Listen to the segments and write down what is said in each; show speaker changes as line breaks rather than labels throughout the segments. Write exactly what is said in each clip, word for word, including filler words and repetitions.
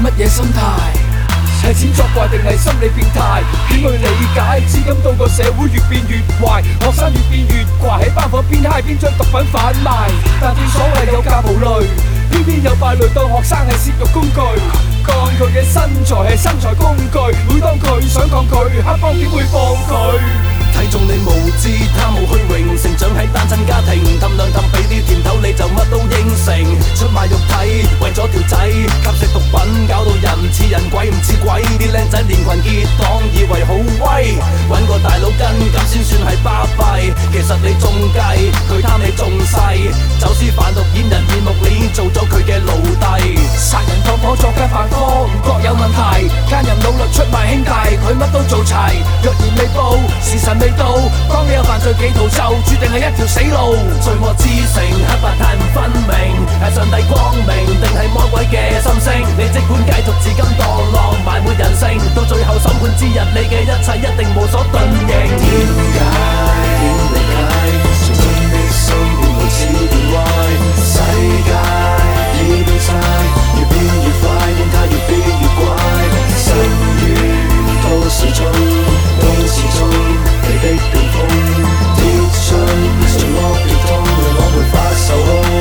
乜嘢心態？係錢作怪定係心理變態？點去理解？至今到個社會越變越壞，學生越變越怪，喺班房邊嗨邊將毒品販賣。但正所謂有價無類，偏偏有敗類當學生係攝肉工具。幹佢嘅身材係身材工具，每當佢想抗拒，黑幫點會放佢？
睇中你無知，貪慕虛榮，成長喺單親家庭，氹兩氹俾啲甜頭你就乜都應承，出賣肉體為咗條仔，吸食毒品搞到人似人鬼唔似鬼，啲靚仔連群結黨以為好威，揾個大佬跟咁先算係巴閉，其實你中計，佢貪你仲細，走私販毒掩人耳目，你做咗佢嘅奴隸，
殺人放火作奸犯科唔覺有問題，奸人努力出賣兄弟，佢乜都做齊，若然未報時辰未到，當你有犯罪企圖就注定係一條死路。
罪惡之城黑白太唔分明，係上帝光明定係魔鬼嘅心聲？你即管繼續自甘墮落埋沒人性，到最後審判之日你嘅一切一定無所遁形。點解點理解？純真的心變好似變壞，世界已變晒，越變越快，變態越變越怪，深淵都是中，都是中你的巔峰，鐵窗像惡極痛，讓我沒法受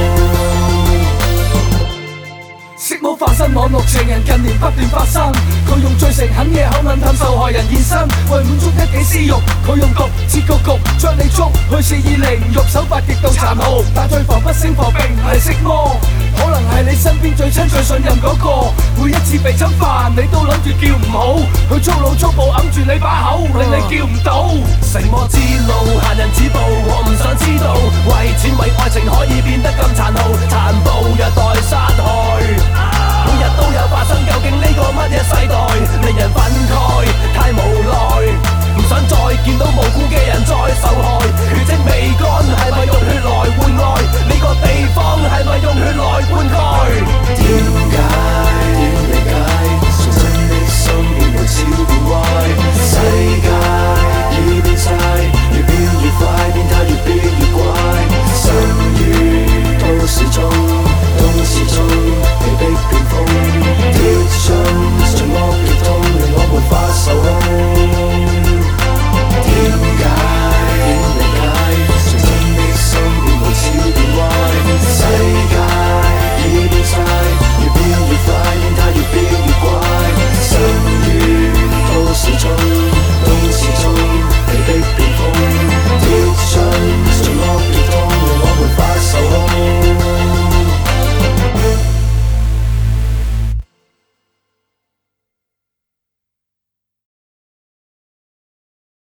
控。
色魔化身網絡情人，近年不斷發生。佢用最誠懇嘅口吻氹受害人現身，為滿足一己私慾，佢用毒設局局將你捉去肆意凌辱，手法極度殘酷。但最防不勝防並唔係色魔，可能係你身邊最親最信任嗰個。每一次被侵犯，你都諗住叫唔好，佢粗魯粗暴揞住你把口，令你叫唔到。
成魔之路，行人止步，我唔想知道，為錢為愛情可以變得咁殘酷，殘暴虐待殺害，每日都有發生。